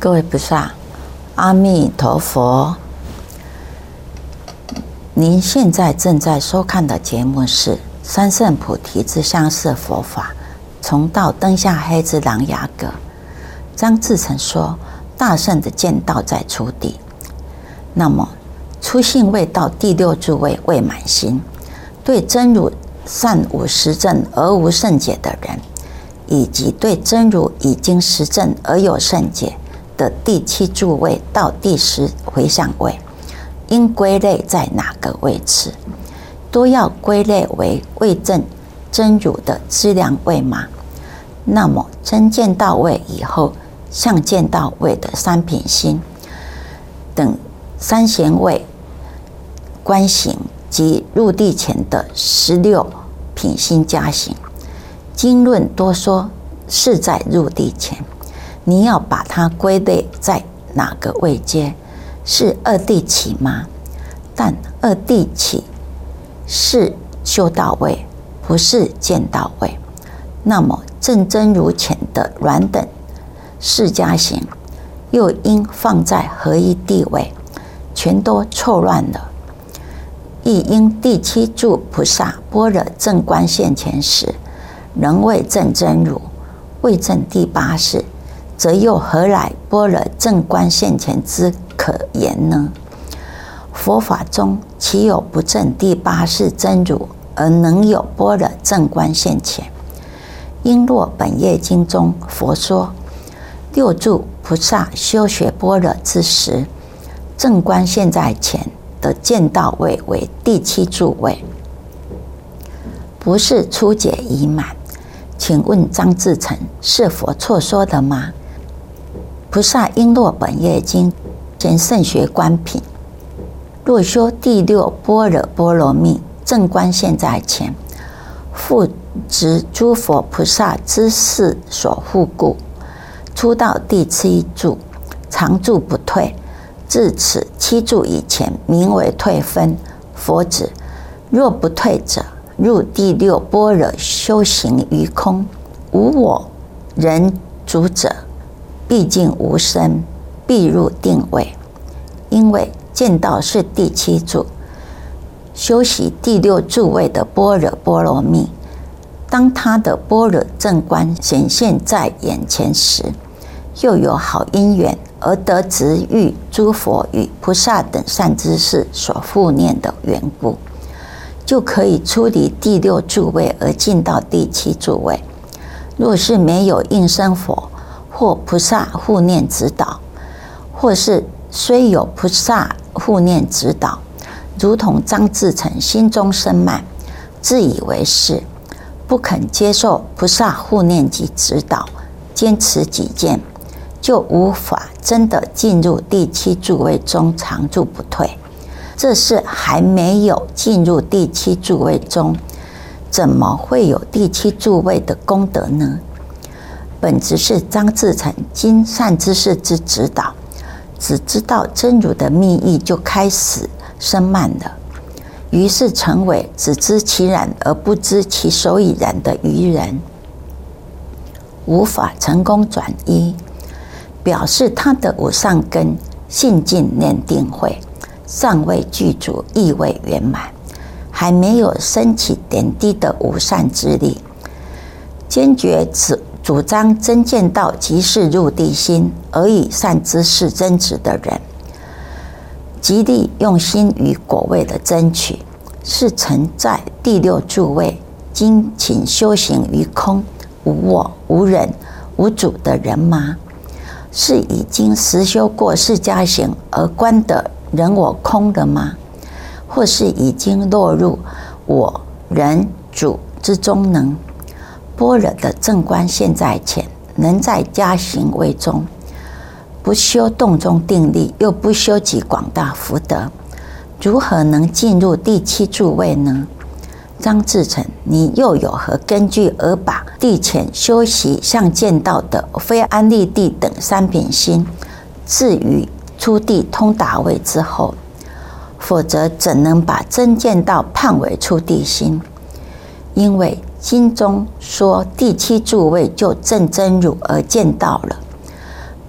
各位菩萨，阿弥陀佛。您现在正在收看的节目是《三圣菩提之相似佛法》，从道灯下黑之琅琊阁。张志成说，大圣的见道在初地。那么初信未到第六诸位未满心，对真如尚无实证而无圣解的人，以及对真如已经实证而有圣解的第七诸位到第10回向位，应归类在哪个位置？都要归类为未证真如的资粮位吗？那么真见道位以后，相见道位的三品心等三贤位观行及入地前的16品心加行，经论多说是在入地前。你要把它归类在哪个位阶？是二地起吗？但二地起是修道位，不是见道位。那么正真如前的软等释迦行又应放在何一地位？全都错乱了。亦因第七柱菩萨般若正观现前时，仍未证真如，未证第八识，则又何来般若正观现前之可言呢？佛法中岂有不证第八识真如而能有般若正观现前？因若本业经中佛说，六柱菩萨修学般若之时，正观现在前的见道位为第七柱位，不是初解已满。请问张志成是否错说的吗？菩萨应若本业经前圣学观品，若修第6般若波罗蜜正观现在前，复执诸佛菩萨之事所护故，出到第7柱，常住不退，至此7柱以前，名为退分。佛指，若不退者，入第6般若修行于空，无我人主者，毕竟无生，必入定位。因为见道是第7柱，修习第6柱位的般若波罗蜜，当他的般若正观显现在眼前时，又有好因缘而得值遇诸佛与菩萨等善知识所护念的缘故，就可以出离第6柱位而进到第7柱位。若是没有应声佛或菩萨护念指导，或是虽有菩萨护念指导，如同张志成心中生慢，自以为是，不肯接受菩萨护念及指导，坚持己见，就无法真的进入第7柱位中常住不退。这是还没有进入第7柱位中，怎么会有第7柱位的功德呢？本质是张志成经善知识之指导，只知道真如的密意，就开始生慢了，于是成为只知其然而不知其所以然的愚人，无法成功转依，表示他的无上根信净念定慧尚未具足，亦未圆满，还没有升起点滴的无善之力。坚决主张真见道即是入地心，而以善知识争执的人，极力用心于果位的争取，是曾在第6柱位精勤修行于空，无我无人无主的人吗？是已经实修过释迦行而观得人我空的吗？或是已经落入我人主之中呢？般若的正观现在前，能在加行位中，不修洞中定力，又不修集广大福德，如何能进入第7柱位呢？张志成，你又有何根据而把地前修习相见道的非安立地等三品心置于初地通达位之后？否则怎能把真见道判为初地心？因为经中说第7柱位就证真如而见道了，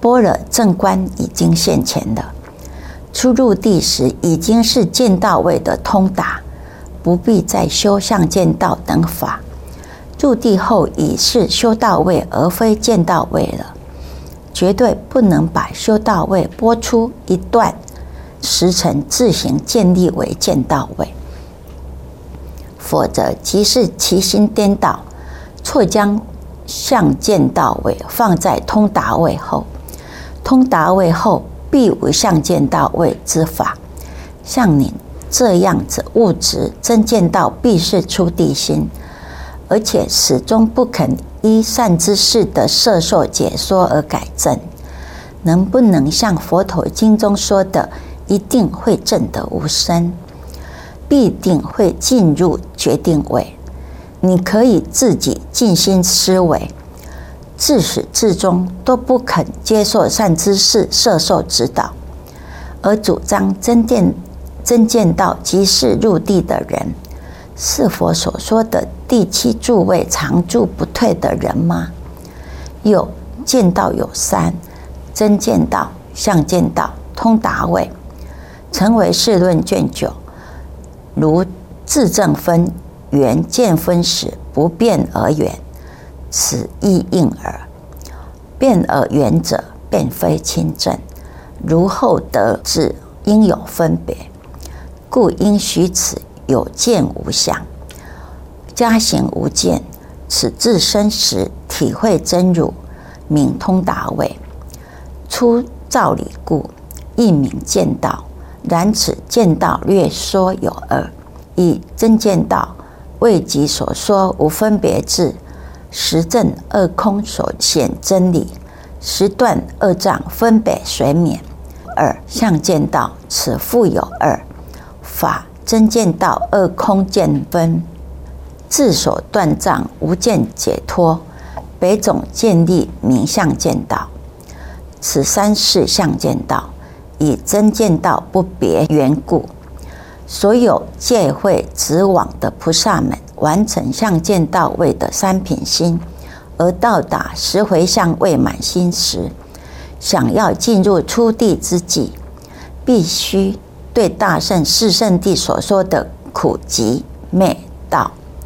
般若正观已经现前了。初入地时已经是见道位的通达，不必再修相见道等法。入地后已是修道位，而非见道位了。绝对不能把修道位拨出一段时辰自行建立为见道位，否则即是其心颠倒，错将相见道位放在通达位后，通达位后必无相见道位之法。像您这样子物质真见道必是出地心，而且始终不肯依善知识的摄受解说而改正，能不能像佛陀经中说的，一定会证得无生，必定会进入决定位？你可以自己静心思维，自始至终都不肯接受善知识摄受指导，而主张真见道即是入地的人，是佛所说的第七住位常住不退的人吗？有见道有三：真见道、相见道、通达位。成为释论卷9，如自证分缘见分时，不变而缘，此亦应耳。变而缘者，便非亲证，如后得知应有分别，故应许此有见无相，加行无见，此自身时体会真如，名通达位。出照理故，亦名见道。然此见道略说有二：以真见道未及所说无分别智，实证二空所显真理，实断二障分别随免；二相见道，此复有二法：真见道二空见分，自所断障无见解脱，北种见立名相见道。此三是相见道。以真见道不别缘故，所有戒会直往的菩萨们完成相见道位的三品心，而到达10回向未满心时，想要进入初地之际，必须对大圣四圣谛所说的苦集灭道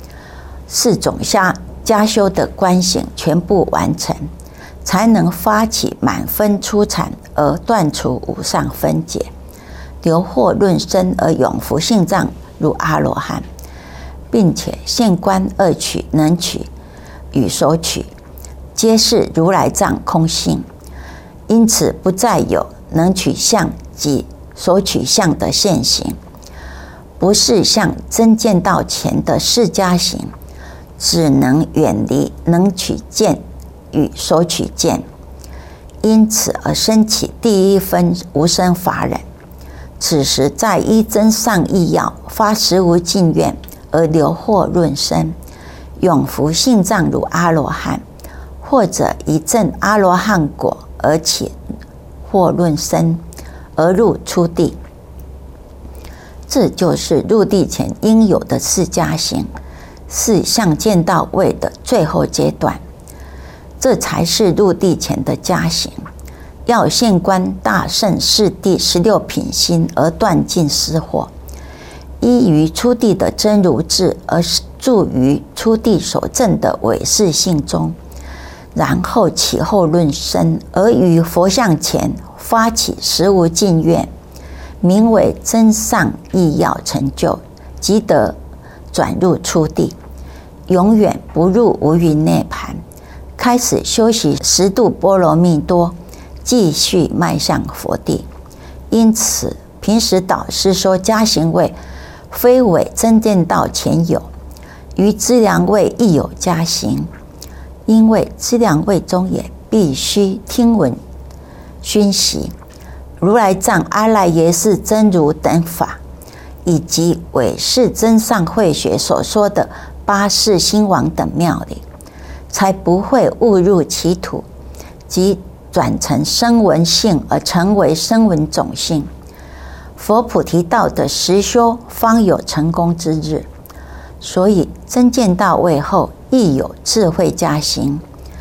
4种加修的观行全部完成，才能发起满分初禅，而断除无上分解，留获论身而永福性藏如阿罗汉，并且现观二取、能取与所取，皆是如来藏空性，因此不再有能取相及所取相的现行，不是像真见道前的释迦行，只能远离能取见与所取见，因此而升起第一分无生法忍。此时再依真上意要发实无尽愿，而留获论身，永福性藏如阿罗汉，或者以证阿罗汉果而起获论身，而入初地。这就是入地前应有的释迦行，是相见道位的最后阶段。这才是入地前的加行，要现观大圣四谛16品心而断尽私惑，依于初地的真如智而住于初地所证的唯识性中，然后起后论身，而于佛像前发起实无尽愿，名为真上意要成就，即得转入初地，永远不入无余涅槃。开始修习10度波罗蜜多，继续迈向佛地。因此平时导师说加行位非为真见道前有，于资粮位亦有加行，因为资粮位中也必须听闻熏习如来藏阿赖耶识真如等法，以及唯识真上慧学所说的八识心王等妙理，才不会误入歧途，即转成声闻性而成为声闻种性。佛菩提道的实修方有成功之日，所以真见道位后亦有智慧加行。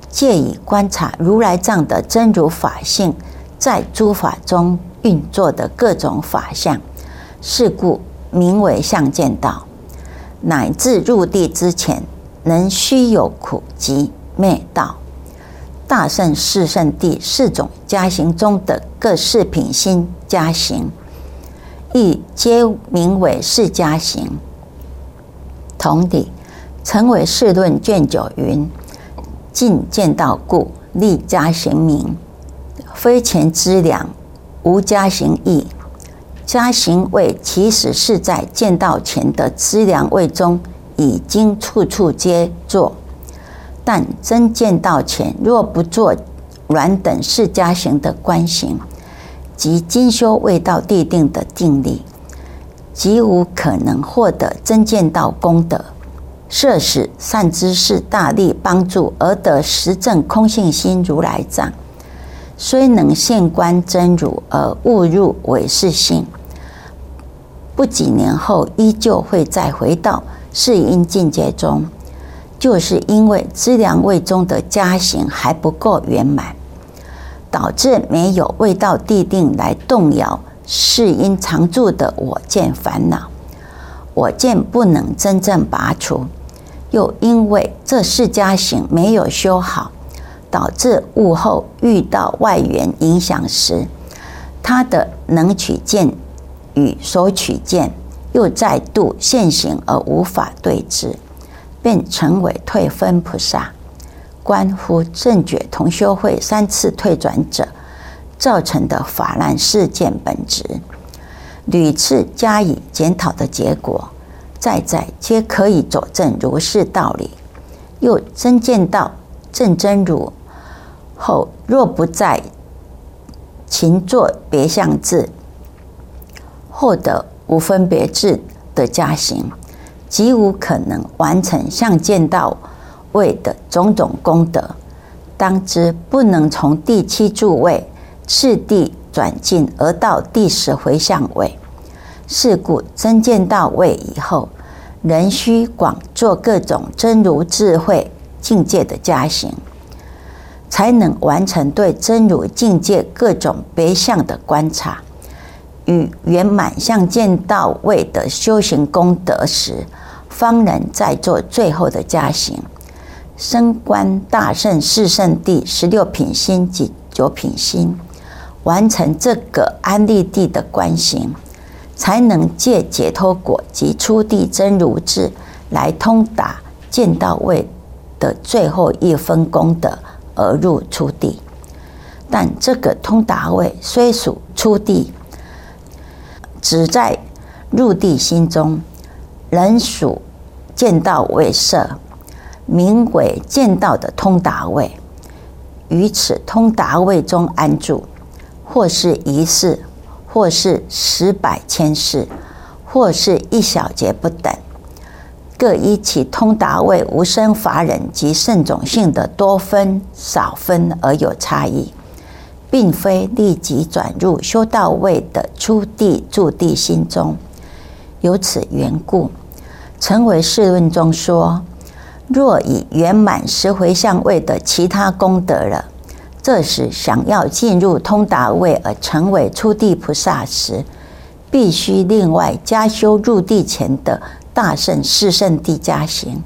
借以观察如来藏的真如法性在诸法中运作的各种法相，是故名为相见道。乃至入地之前，能须有苦集灭道。大圣四圣谛4种加行中的各4品心加行，亦皆名为4加行。同理，成为释论卷9云：尽见道故，立加行名，非前资粮，无加行义。加行位其实是在见道前的资粮位中，已经处处皆做。但真见道前，若不做软等4加行的观行，即精修未到地定的定力，即无可能获得真见道功德。摄使善知识大力帮助而得实证空性心如来藏，虽能现观真如而误入唯识性，不几年后依旧会再回到世因境界中，就是因为资粮位中的加行还不够圆满，导致没有未到地定来动摇世因常住的我见烦恼，我见不能真正拔除。又因为这4加行没有修好，导致悟后遇到外缘影响时，他的能取见与所取见又再度现行而无法对治，便成为退分菩萨。关乎正觉同修会3次退转者造成的法难事件本质，屡次加以检讨的结果，在皆可以佐证如是道理。又真见到正真如后，若不再勤做别相智，获得无分别智的加行，即无可能完成相见道位的种种功德。当知不能从第7住位次第转进而到第10回向位。是故真见道位以后，仍需广做各种真如智慧境界的加行，才能完成对真如境界各种别相的观察，与圆满相见道位的修行功德时，方能再做最后的加行，升观大圣四圣谛16品心及9品心，完成这个安立地的观行，才能借解脱果及初地真如智来通达见道位的最后1分功德而入初地。但这个通达位虽属初地，只在入地心中，仍属见道位色，名为见道的通达位。于此通达位中安住，或是1世，或是10百千世，或是1小节不等，各依其通达位无生法忍及圣种性的多分少分而有差异，并非立即转入修道位的初地住地心中。由此缘故，成为释论中说，若已圆满10回向位的其他功德了，这时想要进入通达位而成为初地菩萨时，必须另外加修入地前的大圣四圣谛加行，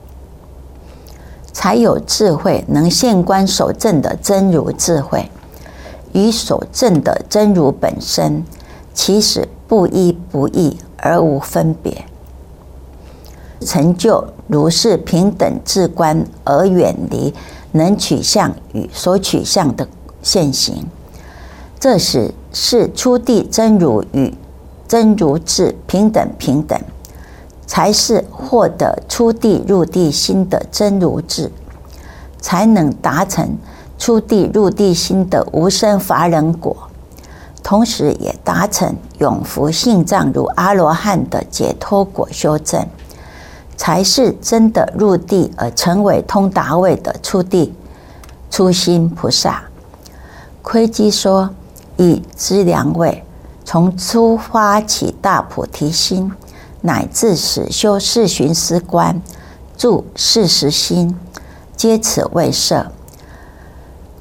才有智慧能现观所证的真如智慧，与所证的真如本身其实不一不异而无分别，成就如是平等智观而远离能取相与所取相的现行。这时是初地真如与真如智平等，才是获得初地入地心的真如智，才能达成初地入地心的无生法忍果，同时也达成永福性藏如阿罗汉的解脱果修证，才是真的入地而成为通达位的初地初心菩萨。窥基说，以资粮位从初发起大菩提心，乃至始修四寻思观、住40心，皆此为摄，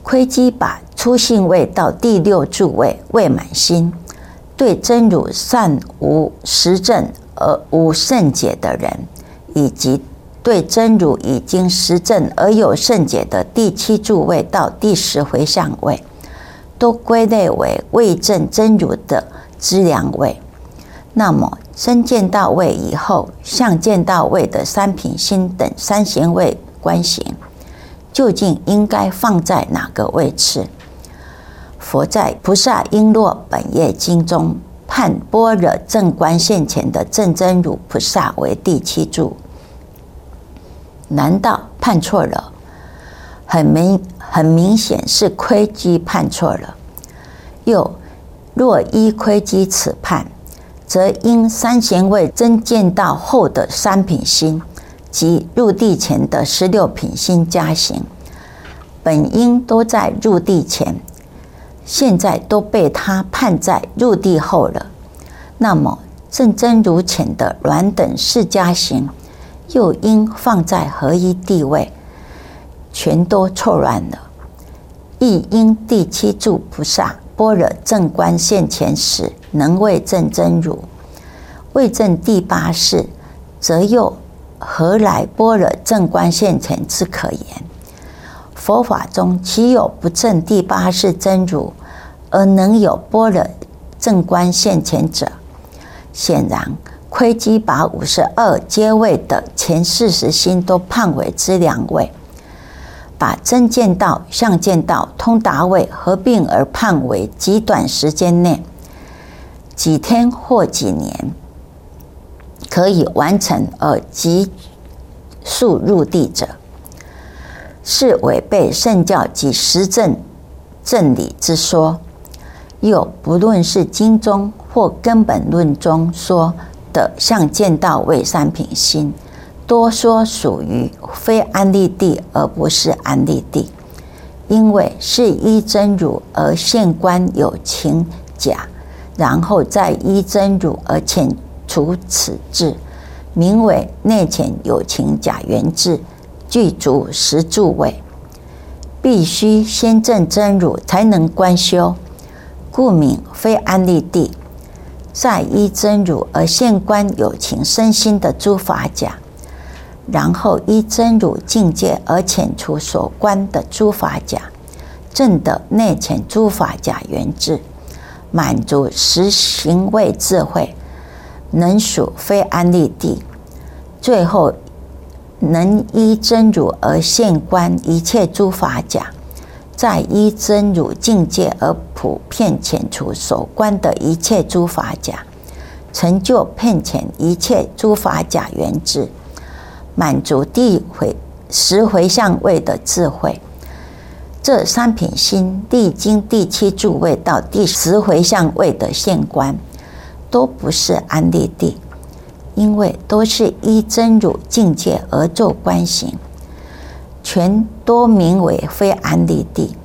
窥基把初信位到第六柱位未满心，对真如善无实证而无圣解的人，以及对真如已经实证而有圣解的第七柱位到第10回向位，都归类为未证真如的资粮位。那么真见到位以后，相见到位的三品心等三贤位观行，究竟应该放在哪个位置？佛在《菩萨璎珞本业经》中判般若正观现前的正真如菩萨为第七柱，难道判错了？很明显是窥基判错了。又若依窥基此判，则因三贤位真见到后的三品心及入地前的16品心加行，本应都在入地前，现在都被他判在入地后了。那么正真如前的软等四加行又应放在何一地位？全都错乱了。亦因第七柱菩萨般若正观现前时能为证真如，未证第八世，则又何来般若正观现前之可言？佛法中岂有不证第八世真如而能有般若正观现前者？显然窥基把52阶位的前40心都判为资粮位，把真见道、相见道、通达位合并而判为极短时间内，几天或几年可以完成而急速入地者，是违背圣教及实证正理之说。又不论是经中或根本论中说的相见道位三品心，多说属于非安立地而不是安立地，因为是依真如而现观有情假，然后再依真如而遣除此智，名为内遣有情假缘智，具足10柱位。必须先证真如才能观修，故名非安立地。再依真如而现观有情身心的诸法假，然后依真如境界而遣除所观的诸法假，证得内遣诸法假缘智，满足10行位智慧，能属非安立地。最后能依真如而现观一切诸法假，再依真如境界而普遍遣除所观的一切诸法假，成就遍遣一切诸法假缘智，满足第10回向位的智慧。这三品心历经第7柱位到第10回向位的现观，都不是安立地，因为都是依真如境界而作观行，全多名为非安立地。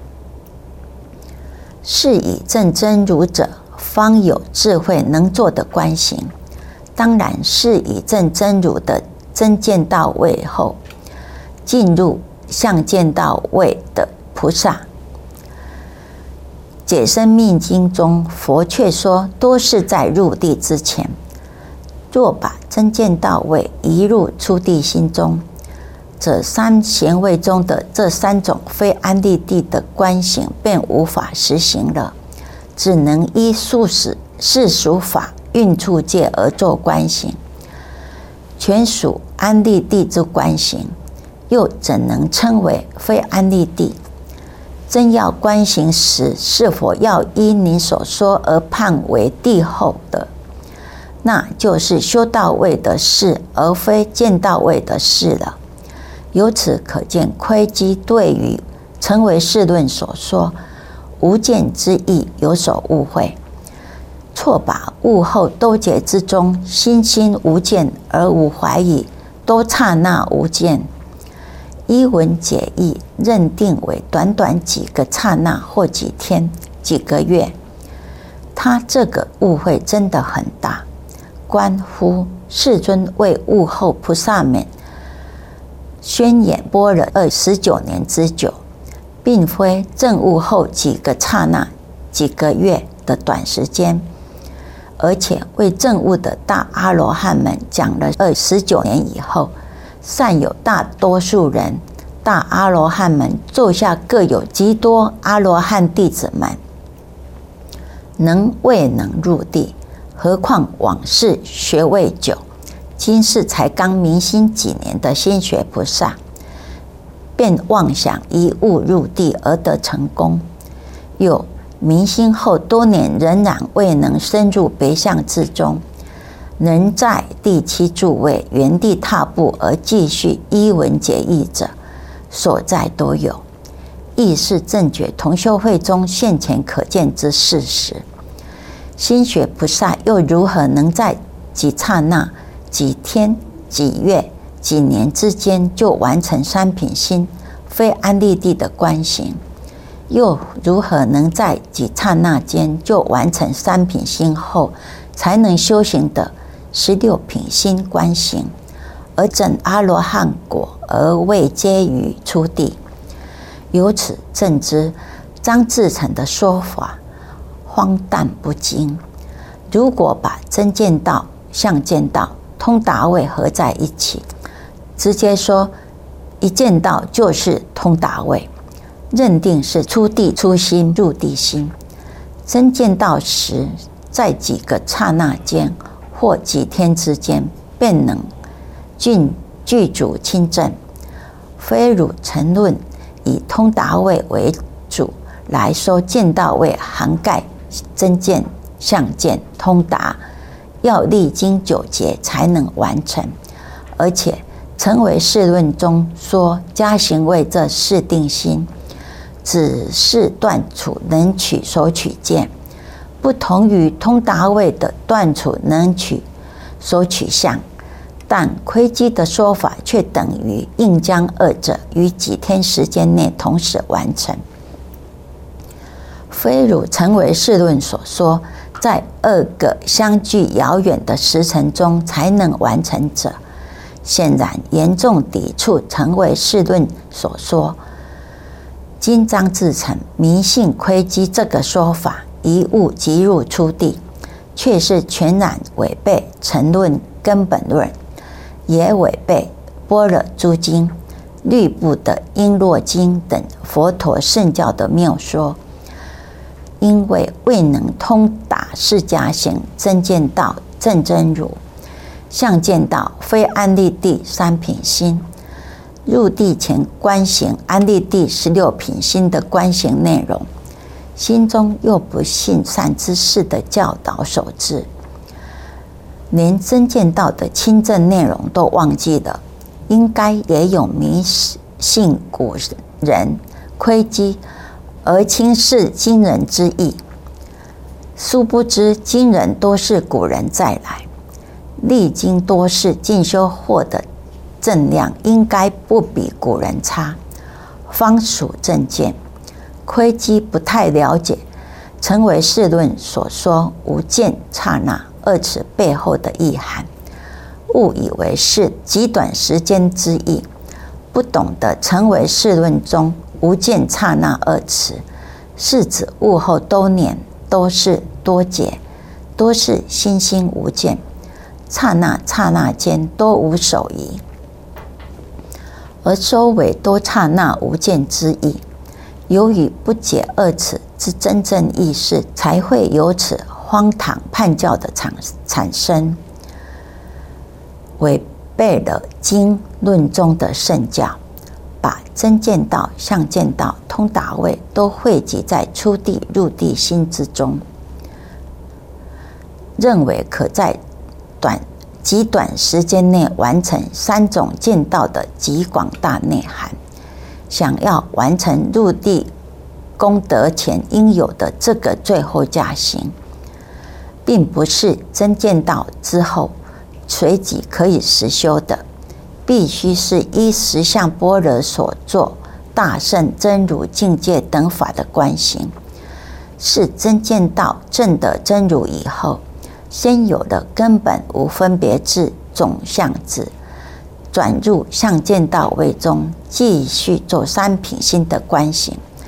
是以证真如者，方有智慧能做的观行。当然是以证真如的真见到位后，进入相见到位的菩萨。解深密经中，佛却说多是在入地之前。若把真见到位移入出地心中，则三贤位中的这3种非安立地的观行便无法实行了，只能依世俗法运处界而作观行，全属安立地之观行，又怎能称为非安立地？真要观行时，是否要依您所说而判为地后的？那就是修道位的事，而非见道位的事了。由此可见，窥基对于成唯识论所说无见之意有所误会，错把悟后兜结之中心心无见而无怀疑，都刹那无见，依文解义认定为短短几个刹那或几天几个月。他这个误会真的很大，关乎世尊为悟后菩萨们宣演般若19年之久， 并非证悟后几个刹那、几个月的短时间，而且为证悟的大阿罗汉们讲了19年以后，善有大多数人大阿罗汉们座下各有极多阿罗汉弟子们，未能入地，何况往世学位久，今世才刚明心几年的心学菩萨，便妄想一悟入地而得成功，又明心后多年仍然未能深入别相之中，能在第7住位原地踏步而继续依文解义者，所在多有，亦是正觉同修会中现前可见之事实。心学菩萨又如何能在几刹那、几天、几月、几年之间就完成三品心非安立地的观行？又如何能在几刹那间就完成三品心后，才能修行的16品心观行，而证阿罗汉果而未接于初地？由此证知张志成的说法荒诞不经。如果把真见道、相见道、通达位合在一起，直接说一见道就是通达位，认定是初地初心入地心。真见道时，在几个刹那间或几天之间，便能具足亲证。非汝沉论以通达位为主来说，见道位涵盖真见、相见、通达，要历经9劫才能完成。而且成为释论中说加行位这四定心，只是断处能取所取见，不同于通达位的断处能取所取相。但窥基的说法却等于应将二者于几天时间内同时完成。非如成为释论所说，在2个相距遥远的时辰中才能完成者，显然严重抵触成为释论所说今张志成迷信窥基这个说法，一悟即入初地，却是全然违背成论根本论，也违背般若诸经、律部的璎珞经等佛陀圣教的妙说。因为未能通达释迦行、真见道、正真如、相见道非安立地三品心，入地前观行安立地16品心的观行内容，心中又不信善知识的教导守志，连真见道的亲证内容都忘记了，应该也有迷信古人窥基而轻视今人之意。殊不知今人多是古人再来，历经多世进修获得正量，应该不比古人差，方属正见。窥基不太了解成为释论所说无见刹那2词背后的意涵，误以为是极短时间之意，不懂得成为释论中无见刹那2词是指悟后多年，都是多劫，多是心心无见，刹那刹那间多无手疑，而收为多刹那无见之意。由于不解2词之真正意思，才会由此荒唐叛教的产生，违背了经论中的圣教，把真见道、相见道、通达位都汇集在初地入地心之中，认为可在极短时间内完成3种见道的极广大内涵。想要完成入地功德前应有的这个最后加行，并不是真见道之后随即可以实修的，必须是依实相般若所作大圣真如境界等法的观行，是真见道证得真如以后，先有了根本无分别智总相智，转入相见道位中，继续做3品心的观行，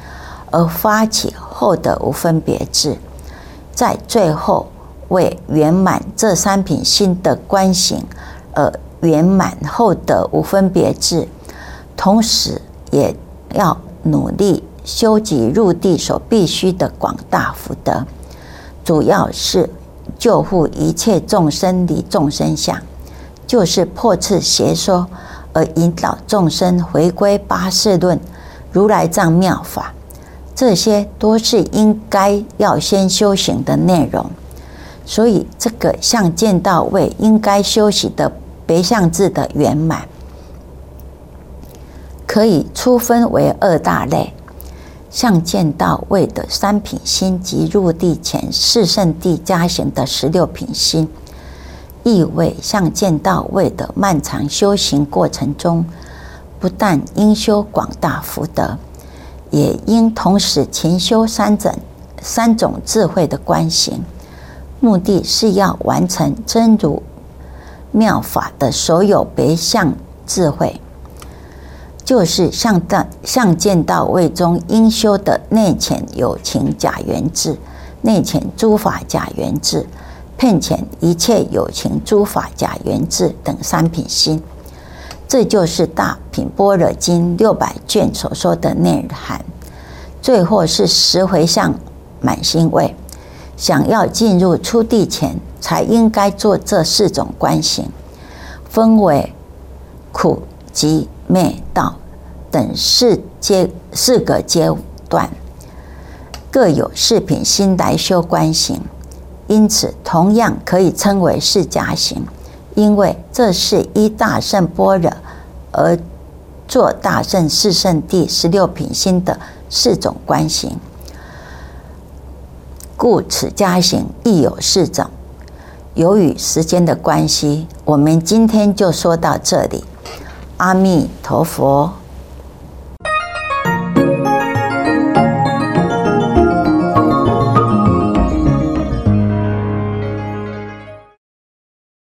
而发起后的无分别智，在最后为圆满这三品心的观行而圆满后的无分别智，同时也要努力修集入地所必须的广大福德，主要是救护一切众生离众生相，就是破斥邪说，而引导众生回归八事论、如来藏妙法，这些都是应该要先修行的内容。所以这个相见到位应该修习的别相智的圆满，可以粗分为二大类：相见到位的三品心及入地前四圣谛加行的16品心，意为相见到位的漫长修行过程中，不但应修广大福德，也应同时勤修三种智慧的观行，目的是要完成真如妙法的所有别相智慧，就是相见到位中应修的内潜有情假缘智、内潜诸法假缘智、遍潜一切有情诸法假缘智等三品心。这就是大品般若经600卷所说的内涵。最后是10回向满心位，想要进入初地前，才应该做这4种观行，分为苦、集、灭、道等4个阶段，各有4品心来修观行，因此同样可以称为释迦行，因为这是依大圣般若而做大圣四圣谛16品心的4种观行，故此加行亦有4种。由于时间的关系，我们今天就说到这里。阿弥陀佛。